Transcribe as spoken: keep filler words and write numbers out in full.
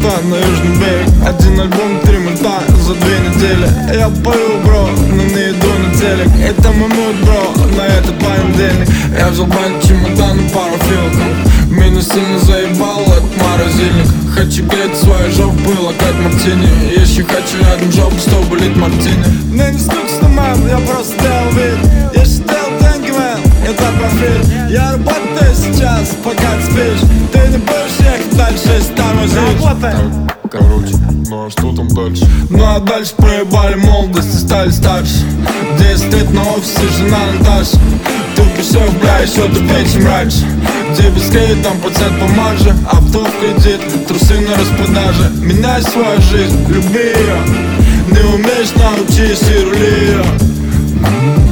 улетаю на южный берег. Один альбом, три мульта за две недели. Я пою, бро, но не иду на телек. Это мой муд, бро, на этот понедельник. Я взял банк, чемодан и пару филков. Меня сильно заебал этот морозильник. Хочу греть свою жопу и локать мартини. Если хочу рядом жопу, чтобы лить мартини. Мне не скучно, мэн, я просто делал вид. Я считал деньги, мэн, это профиль. Я работаю сейчас, пока ты спишь. Ты не будешь ехать дальше, если там жить. Короче, ну а что там дальше? Ну а дальше проебали молодость и стали старше. Десять лет на офисе, жена Наташа. Ты писал, бля, еще тупее, чем раньше. Где без кредит, там процент помарже. Авто в кредит, трусы на распродаже. Меняй свою жизнь, люби ее. Не умеешь, научись и рули ее.